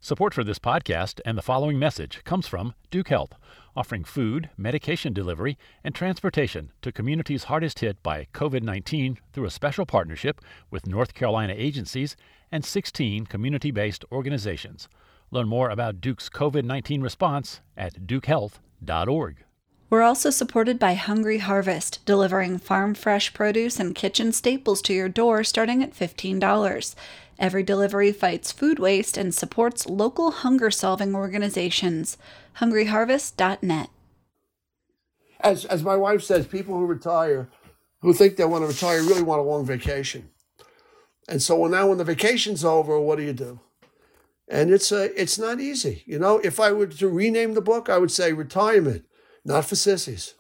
Support for this podcast and the following message comes from Duke Health, offering food, medication delivery, and transportation to communities hardest hit by COVID-19 through a special partnership with North Carolina agencies and 16 community-based organizations. Learn more about Duke's COVID-19 response at dukehealth.org. We're also supported by Hungry Harvest, delivering farm fresh produce and kitchen staples to your door starting at $15. Every delivery fights food waste and supports local hunger-solving organizations. hungryharvest.net. As my wife says, people who think they want to retire, really want a long vacation. And so now when the vacation's over, what do? And it's not easy. You know, if I were to rename the book, I would say Retirement, Not for Sissies.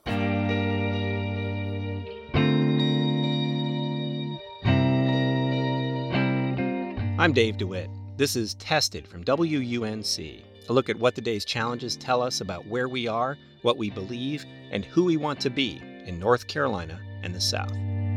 I'm Dave DeWitt. This is Tested from WUNC, a look at what the day's challenges tell us about where we are, what we believe, and who we want to be in North Carolina and the South.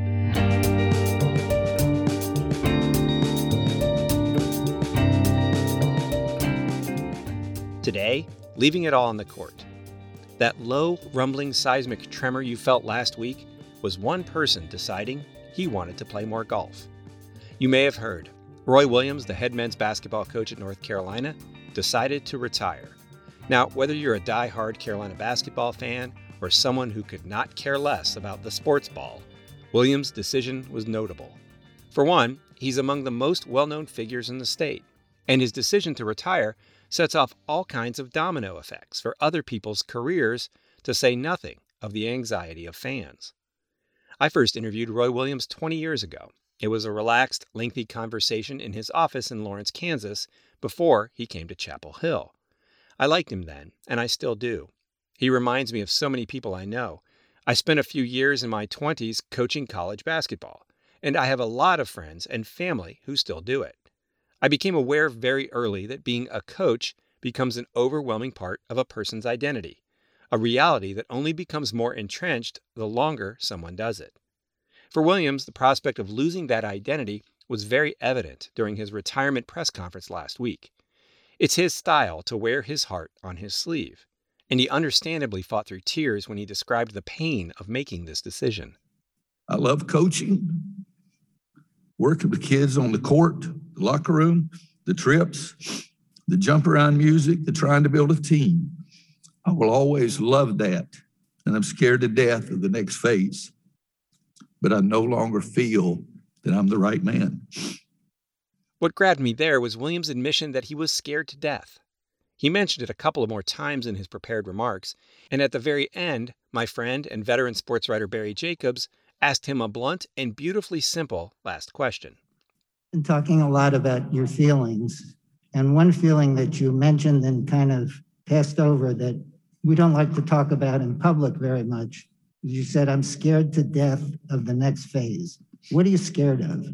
Today, leaving it all on the court. That low, rumbling seismic tremor you felt last week was one person deciding he wanted to play more golf. You may have heard, Roy Williams, the head men's basketball coach at North Carolina, decided to retire. Now, whether you're a die-hard Carolina basketball fan or someone who could not care less about the sports ball, Williams' decision was notable. For one, he's among the most well-known figures in the state, and his decision to retire sets off all kinds of domino effects for other people's careers, to say nothing of the anxiety of fans. I first interviewed Roy Williams 20 years ago. It was a relaxed, lengthy conversation in his office in Lawrence, Kansas, before he came to Chapel Hill. I liked him then, and I still do. He reminds me of so many people I know. I spent a few years in my 20s coaching college basketball, and I have a lot of friends and family who still do it. I became aware very early that being a coach becomes an overwhelming part of a person's identity, a reality that only becomes more entrenched the longer someone does it. For Williams, the prospect of losing that identity was very evident during his retirement press conference last week. It's his style to wear his heart on his sleeve, and he understandably fought through tears when he described the pain of making this decision. I love coaching, working with kids on the court, the locker room, the trips, the jump around music, the trying to build a team. I will always love that, and I'm scared to death of the next phase. But I no longer feel that I'm the right man. What grabbed me there was Williams' admission that he was scared to death. He mentioned it a couple of more times in his prepared remarks, and at the very end, my friend and veteran sports writer Barry Jacobs asked him a blunt and beautifully simple last question. Been talking a lot about your feelings, and one feeling that you mentioned and kind of passed over that we don't like to talk about in public very much. You said, I'm scared to death of the next phase. What are you scared of?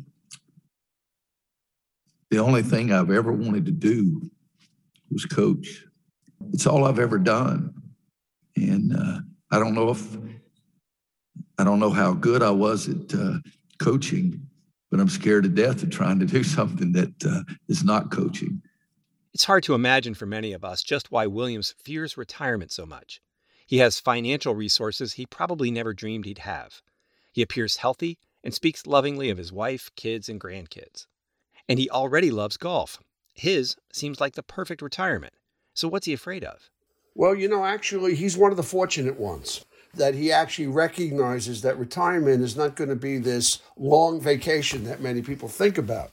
The only thing I've ever wanted to do was coach. It's all I've ever done. And I don't know how good I was at coaching, but I'm scared to death of trying to do something that is not coaching. It's hard to imagine for many of us just why Williams fears retirement so much. He has financial resources he probably never dreamed he'd have. He appears healthy and speaks lovingly of his wife, kids, and grandkids. And he already loves golf. His seems like the perfect retirement. So what's he afraid of? Well, actually, he's one of the fortunate ones that he actually recognizes that retirement is not going to be this long vacation that many people think about.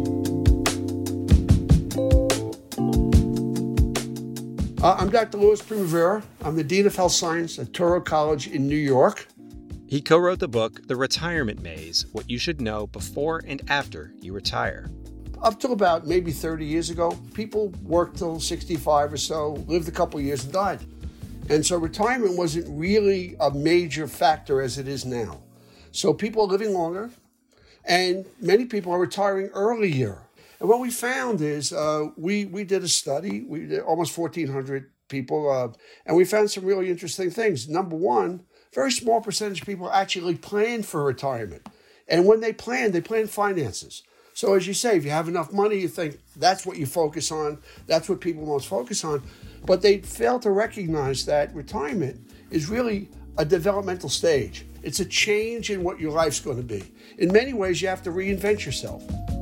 I'm Dr. Louis Primavera. I'm the Dean of Health Science at Touro College in New York. He co-wrote the book, The Retirement Maze, What You Should Know Before and After You Retire. Up till about maybe 30 years ago, people worked till 65 or so, lived a couple of years and died. And so retirement wasn't really a major factor as it is now. So people are living longer, and many people are retiring earlier. And what we found is we did a study. We did almost 1,400 people, and we found some really interesting things. Number one, very small percentage of people actually plan for retirement. And when they plan finances. So as you say, if you have enough money, you think that's what you focus on. That's what people most focus on. But they fail to recognize that retirement is really a developmental stage. It's a change in what your life's going to be. In many ways, you have to reinvent yourself.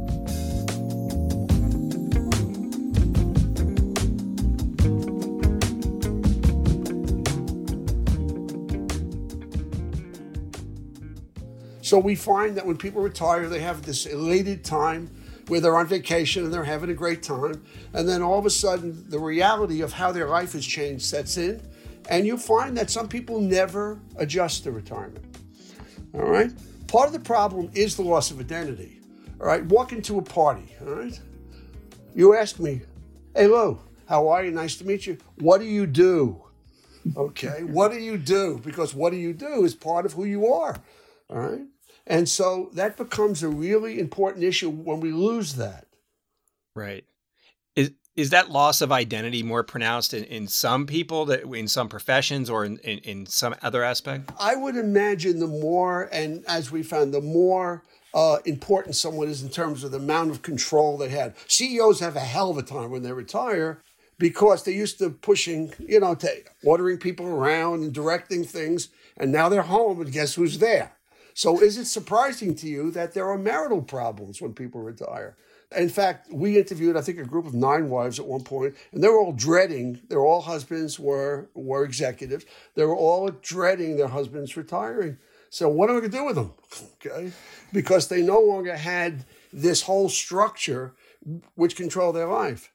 So we find that when people retire, they have this elated time where they're on vacation and they're having a great time. And then all of a sudden, the reality of how their life has changed sets in. And you find that some people never adjust to retirement. All right? Part of the problem is the loss of identity. All right? Walk into a party. All right? You ask me, hey, Lou, how are you? Nice to meet you. What do you do? Okay? What do you do? Because what do you do is part of who you are. All right? And so that becomes a really important issue when we lose that. Right. Is that loss of identity more pronounced in some people, that in some professions, or in some other aspect? I would imagine the more, and as we found, the more important someone is in terms of the amount of control they had. CEOs have a hell of a time when they retire because they're used to pushing, to ordering people around and directing things. And now they're home and guess who's there? So is it surprising to you that there are marital problems when people retire? In fact, we interviewed, I think, a group of 9 wives at one point, and they were all dreading, all husbands were executives. They were all dreading their husbands retiring. So what am I going to do with them? Okay, because they no longer had this whole structure which controlled their life.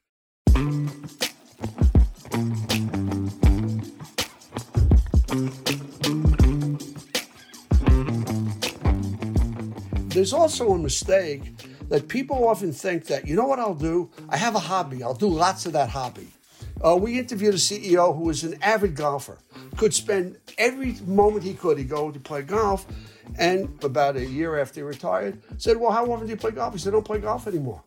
There's also a mistake that people often think that, you know what I'll do? I have a hobby. I'll do lots of that hobby. We interviewed a CEO who was an avid golfer, could spend every moment he could. He'd go to play golf, and about a year after he retired, said, well, how often do you play golf? He said, I don't play golf anymore.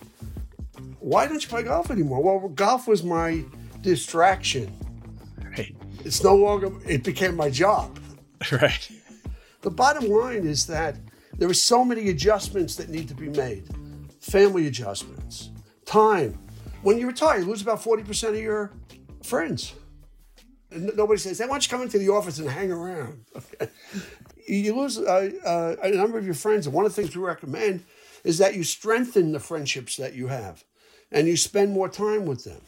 Why don't you play golf anymore? Well, golf was my distraction. Right. It's no longer, it became my job. Right. The bottom line is that there are so many adjustments that need to be made. Family adjustments, time. When you retire, you lose about 40% of your friends. And nobody says, hey, why don't you come into the office and hang around? Okay. You lose a number of your friends. And one of the things we recommend is that you strengthen the friendships that you have and you spend more time with them.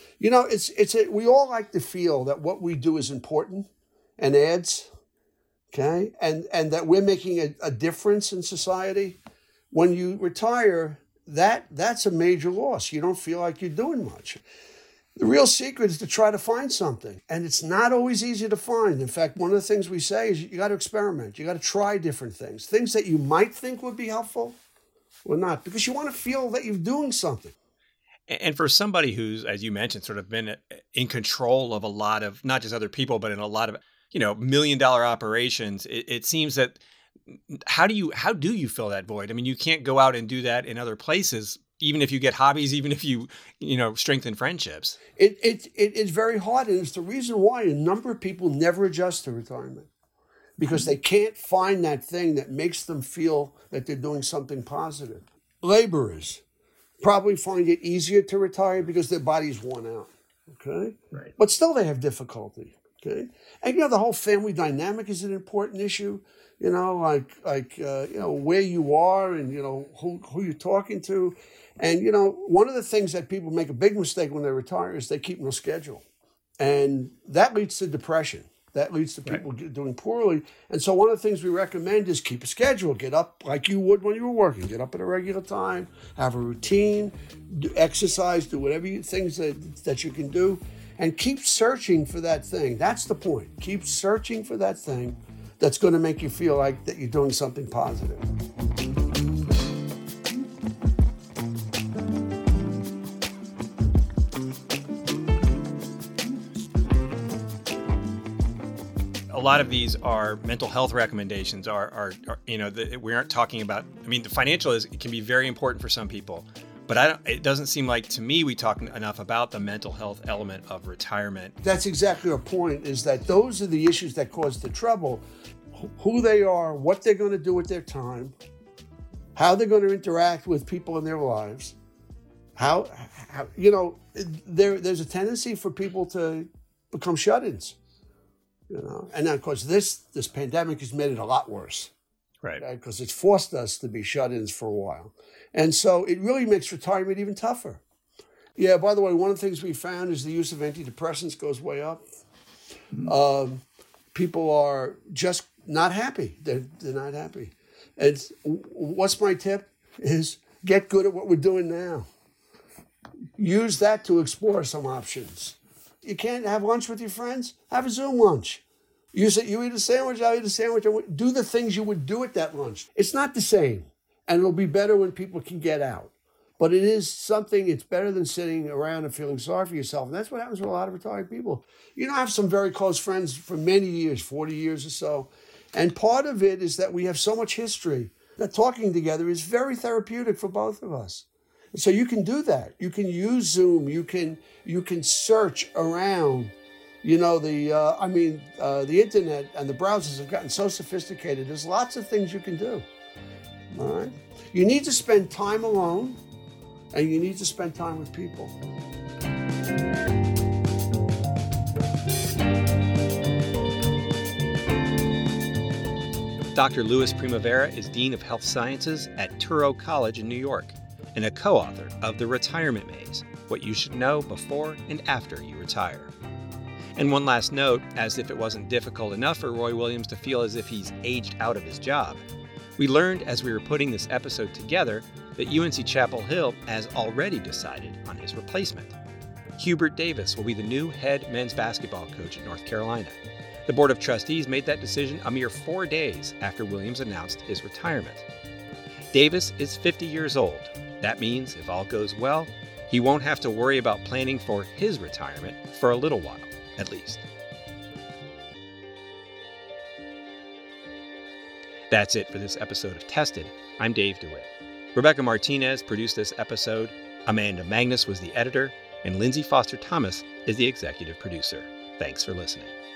We all like to feel that what we do is important and adds. Okay, and that we're making a difference in society. When you retire, that's a major loss. You don't feel like you're doing much. The real secret is to try to find something, and it's not always easy to find. In fact, one of the things we say is you got to experiment. You got to try different things that you might think would be helpful or not, because you want to feel that you're doing something. And for somebody who's, as you mentioned, sort of been in control of a lot of, not just other people, but in a lot of $1 million operations, it seems that how do you fill that void? I mean, you can't go out and do that in other places, even if you get hobbies, even if you strengthen friendships. It's very hard, and it's the reason why a number of people never adjust to retirement, because they can't find that thing that makes them feel that they're doing something positive. Laborers probably find it easier to retire because their body's worn out. Okay, right, but still they have difficulty. Okay, and the whole family dynamic is an important issue. Where you are and who you're talking to, and one of the things that people make a big mistake when they retire is they keep no schedule, and that leads to depression. That leads to people doing poorly. And so one of the things we recommend is keep a schedule. Get up like you would when you were working. Get up at a regular time. Have a routine. Do exercise. Do whatever things that you can do. And keep searching for that thing. That's the point. Keep searching for that thing that's going to make you feel like that you're doing something positive. A lot of these are mental health recommendations. We aren't talking about. I mean, the financial it can be very important for some people, but it doesn't seem like to me we talk enough about the mental health element of retirement. That's exactly our point. Is that those are the issues that cause the trouble. Who they are, what they're going to do with their time, how they're going to interact with people in their lives, how there's a tendency for people to become shut-ins, and then of course this pandemic has made it a lot worse, right? Because it's forced us to be shut-ins for a while, and so it really makes retirement even tougher. Yeah, by the way, one of the things we found is the use of antidepressants goes way up. People are just not happy. They're not happy. And what's my tip is get good at what we're doing now. Use that to explore some options. You can't have lunch with your friends? Have a Zoom lunch. You eat a sandwich, I'll eat a sandwich. Do the things you would do at that lunch. It's not the same, and it'll be better when people can get out. But it is something, it's better than sitting around and feeling sorry for yourself. And that's what happens with a lot of retired people. I have some very close friends for many years, 40 years or so. And part of it is that we have so much history that talking together is very therapeutic for both of us. So you can do that. You can use Zoom. You can search around. The internet and the browsers have gotten so sophisticated. There's lots of things you can do. All right. You need to spend time alone, and you need to spend time with people. Dr. Louis Primavera is Dean of Health Sciences at Touro College in New York and a co-author of The Retirement Maze, What You Should Know Before and After You Retire. And one last note, as if it wasn't difficult enough for Roy Williams to feel as if he's aged out of his job, we learned as we were putting this episode together that UNC Chapel Hill has already decided on his replacement. Hubert Davis will be the new head men's basketball coach at North Carolina. The Board of Trustees made that decision a mere 4 days after Williams announced his retirement. Davis is 50 years old. That means, if all goes well, he won't have to worry about planning for his retirement for a little while, at least. That's it for this episode of Tested. I'm Dave DeWitt. Rebecca Martinez produced this episode, Amanda Magnus was the editor, and Lindsay Foster Thomas is the executive producer. Thanks for listening.